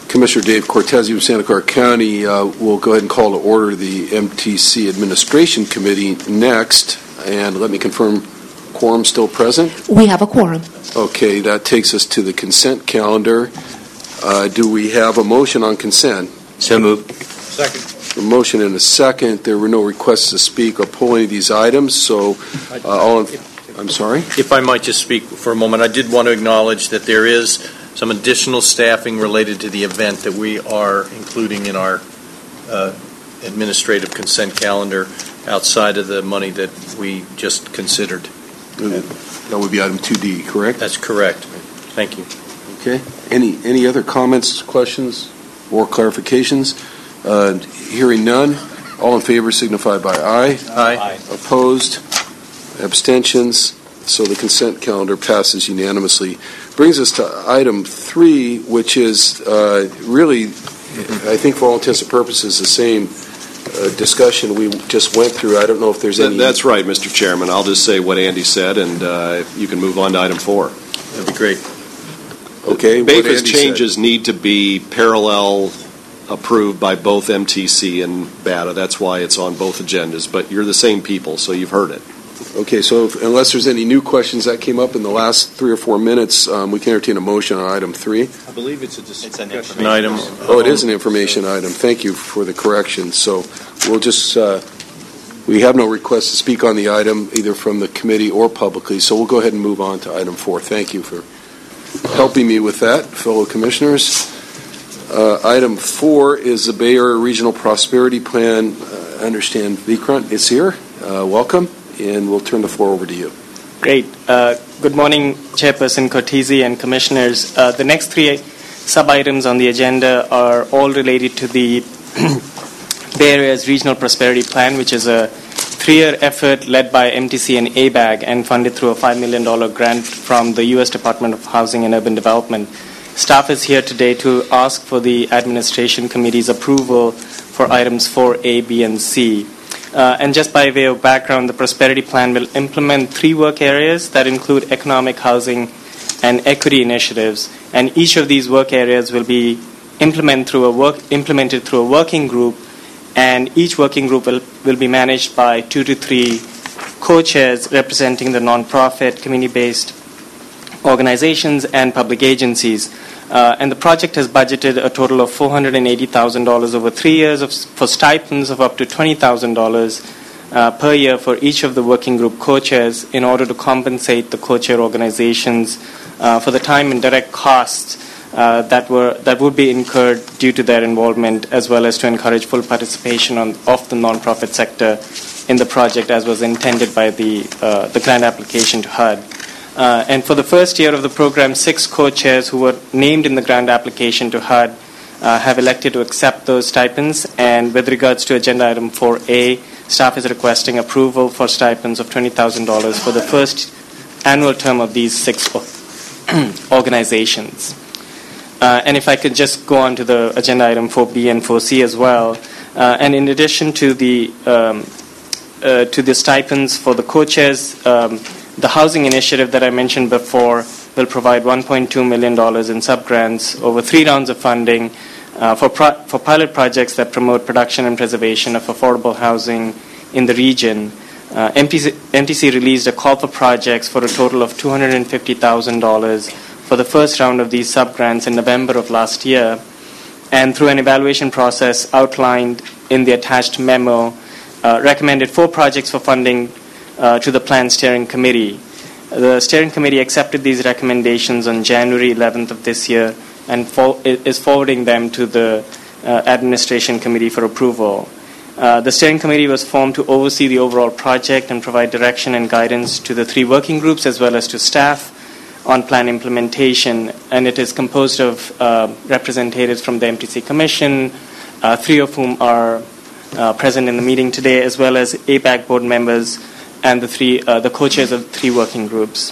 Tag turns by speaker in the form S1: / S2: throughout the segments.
S1: Commissioner Dave Cortese of Santa Clara County. We'll go ahead and call to order the MTC Administration Committee next. And let me confirm, quorum still present?
S2: We have a quorum.
S1: Okay, that takes us to the consent calendar. Do we have a motion on consent?
S3: So moved.
S4: Second.
S1: A motion and a second. There were no requests to speak or pull any of these items, so I'm sorry?
S4: If I might just speak for a moment, I did want to acknowledge that there is some additional staffing related to the event that we are including in our administrative consent calendar outside of the money that we just considered.
S1: That would be item 2D, correct?
S4: That's correct. Thank you.
S1: Okay. Any other comments, questions, or clarifications? Hearing none, all in favor signify by aye.
S4: Aye.
S1: Opposed? Abstentions? So the consent calendar passes unanimously. Brings us to item 3, which is really, I think for all intents and purposes, the same discussion we just went through. I don't know if there's any...
S5: That's right, Mr. Chairman. I'll just say what Andy said, and you can move on to item 4.
S4: That'd be great.
S1: Okay.
S5: BAFA's changes need to be parallel approved by both MTC and BATA. That's why it's on both agendas. But you're the same people, so you've heard it.
S1: Okay, so unless there's any new questions that came up in the last 3 or 4 minutes, we can entertain a motion on item 3.
S4: I believe it's an
S3: information
S4: item.
S1: Oh, it is an information item. Thank you for the correction. So we'll just, we have no request to speak on the item, either from the committee or publicly, so we'll go ahead and move on to item 4. Thank you for helping me with that, fellow commissioners. Item 4 is the Bay Area Regional Prosperity Plan. I understand Vikrant is here. Welcome, and we'll turn the floor over to you.
S6: Great. Good morning, Chairperson Cortese and Commissioners. The next 3 sub-items on the agenda are all related to the Bay Area's Regional Prosperity Plan, which is a 3-year effort led by MTC and ABAG and funded through a $5 million grant from the U.S. Department of Housing and Urban Development. Staff is here today to ask for the Administration Committee's approval for items 4A, B, and C. And just by way of background, the Prosperity Plan will implement 3 work areas that include economic, housing, and equity initiatives. And each of these work areas will be implemented through a working group, and each working group will be managed by 2 to 3 co-chairs representing the nonprofit, community-based organizations, and public agencies. And the project has budgeted a total of $480,000 over 3 years for stipends of up to $20,000 per year for each of the working group co-chairs in order to compensate the co-chair organizations for the time and direct costs that would be incurred due to their involvement, as well as to encourage full participation of the nonprofit sector in the project as was intended by the grant application to HUD. And for the first year of the program, 6 co-chairs who were named in the grant application to HUD have elected to accept those stipends. And with regards to agenda item 4A, staff is requesting approval for stipends of $20,000 for the first annual term of these 6 organizations. And if I could just go on to the agenda item 4B and 4C as well. And in addition to the stipends for the co-chairs, the housing initiative that I mentioned before will provide $1.2 million in subgrants over 3 rounds of funding for pilot projects that promote production and preservation of affordable housing in the region. MTC released a call for projects for a total of $250,000 for the first round of these subgrants in November of last year. And through an evaluation process outlined in the attached memo, recommended 4 projects for funding to the Plan Steering Committee. The Steering Committee accepted these recommendations on January 11th of this year and is forwarding them to the Administration Committee for approval. The Steering Committee was formed to oversee the overall project and provide direction and guidance to the 3 working groups as well as to staff on plan implementation, and it is composed of representatives from the MTC Commission, 3 of whom are present in the meeting today, as well as ABAG board members and the co-chairs of 3 working groups.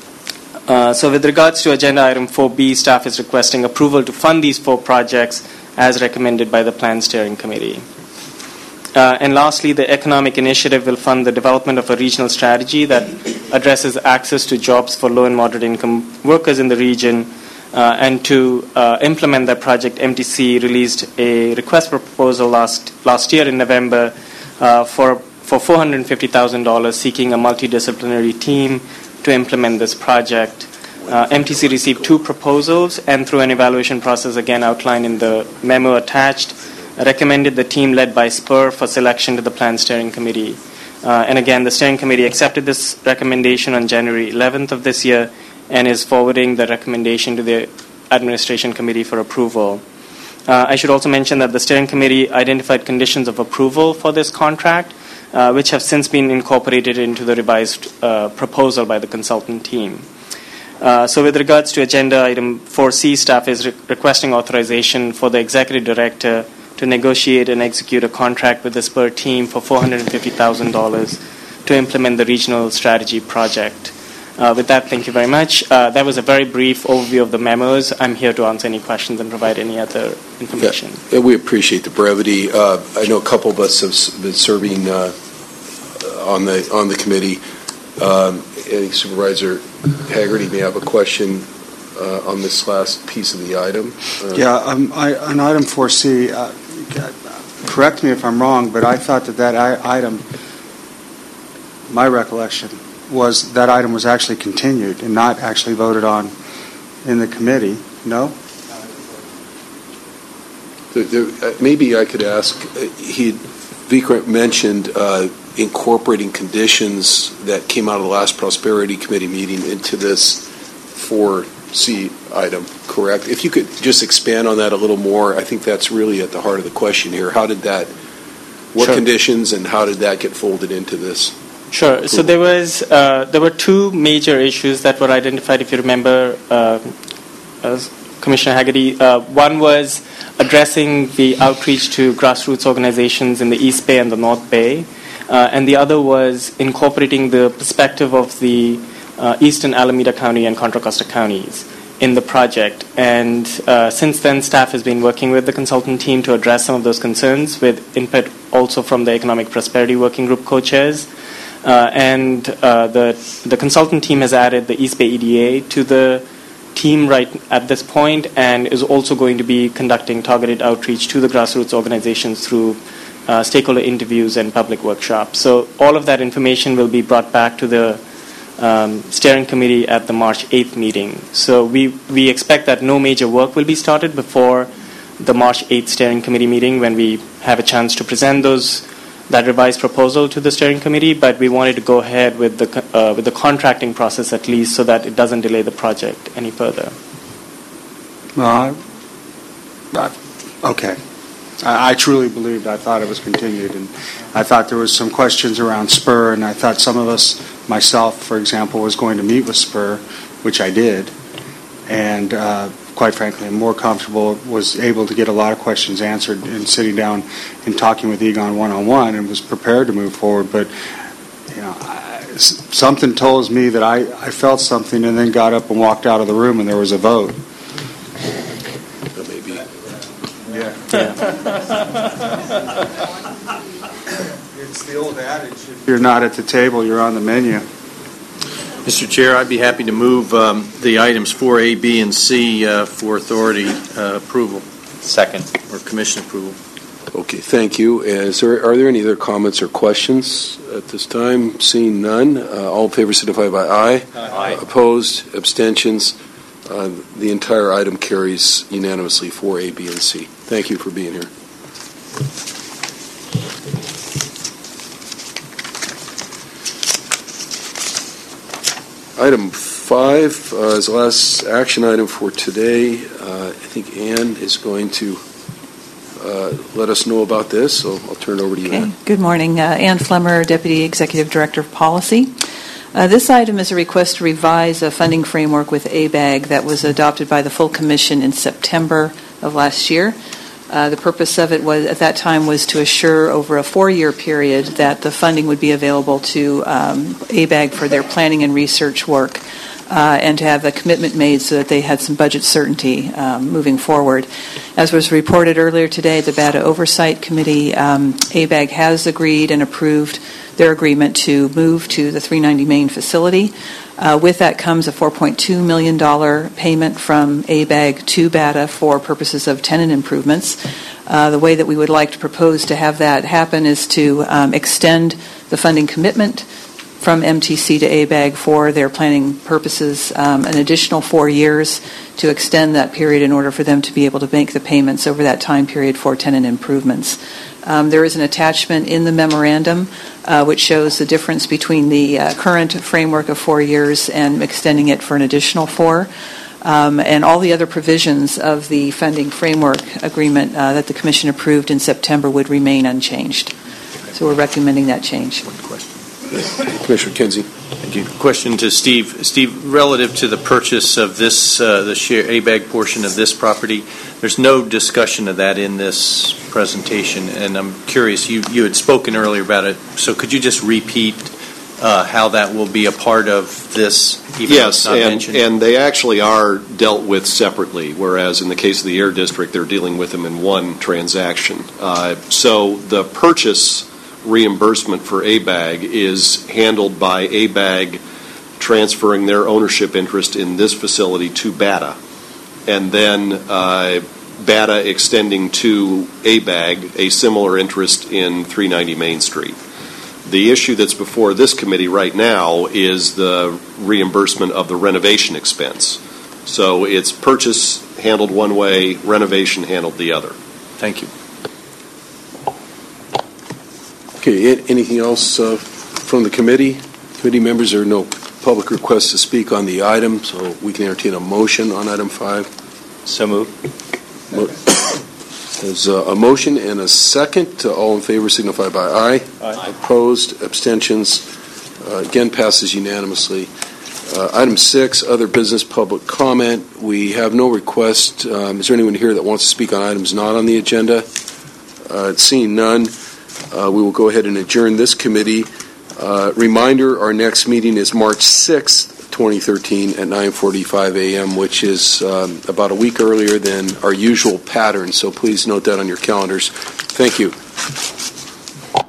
S6: So with regards to agenda item 4B, staff is requesting approval to fund these 4 projects as recommended by the Plan Steering Committee. And lastly, the economic initiative will fund the development of a regional strategy that addresses access to jobs for low and moderate income workers in the region And to implement that project, MTC released a request for proposal last year in November for $450,000, seeking a multidisciplinary team to implement this project. MTC received 2 proposals, and through an evaluation process again outlined in the memo attached, recommended the team led by SPUR for selection to the Plan Steering Committee. And again, the Steering Committee accepted this recommendation on January 11th of this year and is forwarding the recommendation to the Administration Committee for approval. I should also mention that the Steering Committee identified conditions of approval for this contract, which have since been incorporated into the revised proposal by the consultant team. So with regards to agenda item 4C, staff is requesting authorization for the Executive Director to negotiate and execute a contract with the SPUR team for $450,000 to implement the regional strategy project. With that, thank you very much. That was a very brief overview of the memos. I'm here to answer any questions and provide any other information.
S1: Yeah, we appreciate the brevity. I know a couple of us have been serving on the committee. I think Supervisor Haggerty may have a question on this last piece of the item.
S2: On item 4C, correct me if I'm wrong, but I thought that item, my recollection, was that item was actually continued and not actually voted on in the committee. No?
S1: Maybe I could ask, Vikrant mentioned incorporating conditions that came out of the last Prosperity Committee meeting into this 4C item, correct? If you could just expand on that a little more, I think that's really at the heart of the question here. What
S6: Sure.
S1: conditions and how did that get folded into this?
S6: Sure. So there were 2 major issues that were identified, if you remember, Commissioner Haggerty. One was addressing the outreach to grassroots organizations in the East Bay and the North Bay, and the other was incorporating the perspective of the Eastern Alameda County and Contra Costa counties in the project. And since then, staff has been working with the consultant team to address some of those concerns, with input also from the Economic Prosperity Working Group co-chairs. And the consultant team has added the East Bay EDA to the team right at this point, and is also going to be conducting targeted outreach to the grassroots organizations through stakeholder interviews and public workshops. So all of that information will be brought back to the steering committee at the March 8th meeting. So we expect that no major work will be started before the March 8th steering committee meeting, when we have a chance to present that revised proposal to the steering committee, but we wanted to go ahead with the contracting process at least, so that it doesn't delay the project any further.
S2: Well, okay. I truly believed. I thought it was continued, and I thought there was some questions around SPUR, and I thought some of us, myself, for example, was going to meet with SPUR, which I did, and quite frankly, I'm more comfortable, was able to get a lot of questions answered in sitting down and talking with Egon one-on-one, and was prepared to move forward. But something tells me that I felt something, and then got up and walked out of the room, and there was a vote.
S1: Maybe.
S2: Yeah. It's the old adage: if you're not at the table, you're on the menu.
S4: Mr. Chair, I'd be happy to move the items 4A, B, and C for authority approval.
S3: Second.
S4: Or commission approval.
S1: Okay, thank you. Are there any other comments or questions at this time? Seeing none, all in favor signify by aye.
S3: Aye.
S1: Opposed, abstentions. The entire item carries unanimously, 4A, B, and C. Thank you for being here. Item 5 is the last action item for today. I think Ann is going to let us know about this, so I'll turn it over to you, Ann.
S7: Good morning. Ann Flemmer, Deputy Executive Director of Policy. This item is a request to revise a funding framework with ABAG that was adopted by the full Commission in September of last year. The purpose of it was, at that time, was to assure over a 4-year period that the funding would be available to ABAG for their planning and research work, and to have a commitment made so that they had some budget certainty moving forward. As was reported earlier today, the BATA Oversight Committee, ABAG has agreed and approved their agreement to move to the 390 Main facility. With that comes a $4.2 million payment from ABAG to BATA for purposes of tenant improvements. The way that we would like to propose to have that happen is to extend the funding commitment from MTC to ABAG for their planning purposes an additional 4 years to extend that period in order for them to be able to make the payments over that time period for tenant improvements. There is an attachment in the memorandum which shows the difference between the current framework of 4 years and extending it for an additional 4. And all the other provisions of the funding framework agreement that the Commission approved in September would remain unchanged. So we're recommending that change.
S1: Commissioner Kinsey.
S4: Thank you. Question to Steve. Steve, relative to the purchase of this, the share ABAG portion of this property, there's no discussion of that in this presentation, and I'm curious, you had spoken earlier about it, so could you just repeat how that will be a part of this?
S5: Yes, and they actually are dealt with separately, whereas in the case of the Air District, they're dealing with them in one transaction. So the purchase reimbursement for ABAG is handled by ABAG transferring their ownership interest in this facility to BATA, and then BATA extending to ABAG a similar interest in 390 Main Street. The issue that's before this committee right now is the reimbursement of the renovation expense. So it's purchase handled one way, renovation handled the other.
S4: Thank you.
S1: Okay, anything else from the committee? Committee members, there are no public requests to speak on the item, so we can entertain a motion on item 5.
S4: So moved.
S1: There's a motion and a second. All in favor signify by aye.
S4: Aye.
S1: Opposed, abstentions, again passes unanimously. Item 6, other business public comment. We have no request. Is there anyone here that wants to speak on items not on the agenda? Seeing none, we will go ahead and adjourn this committee. Reminder, our next meeting is March 6th, 2013 at 9:45 a.m., which is about a week earlier than our usual pattern, so please note that on your calendars. Thank you.